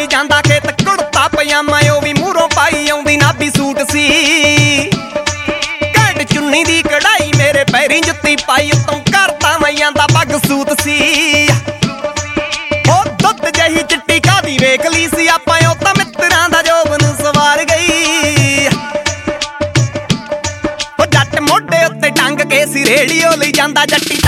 ਜਾਂਦਾ ਖੇਤ ਕੁੜਤਾ ਪਜਾਮਾ ਉਹ ਵੀ ਮੂਹਰੋਂ ਪਾਈ ਆਉਂਦੀ ਨਾਭੀ ਸੂਟ ਸੀ ਘੈਂਟ ਚੁੰਨੀ ਦੀ ਕਢਾਈ ਮੇਰੇ ਪੈਰੀਂ ਜੁੱਤੀ ਪਾਈ ਉਤੋਂ ਕਰਤਾ ਮਈਆਂ ਦਾ ਪੱਗ ਸੂਤ ਸੀ ਉਹ ਦੁੱਧ ਜਹੀ ਚਿੱਟੀ ਕਾਦੀ ਵੇਖ ਲਈ ਸੀ ਆਪਾਂ ਉਹ ਤਾਂ ਮਿੱਤਰਾਂ ਦਾ ਜੋਬਨ ਸਵਾਰ ਗਈ ਉਹ ਜੱਟ ਮੋਢੇ ਉੱਤੇ ਟੰਗ ਕੇ ਸੀ ਰੇੜੀਓ ਲਈ ਜਾਂਦਾ ਜੱਟੀ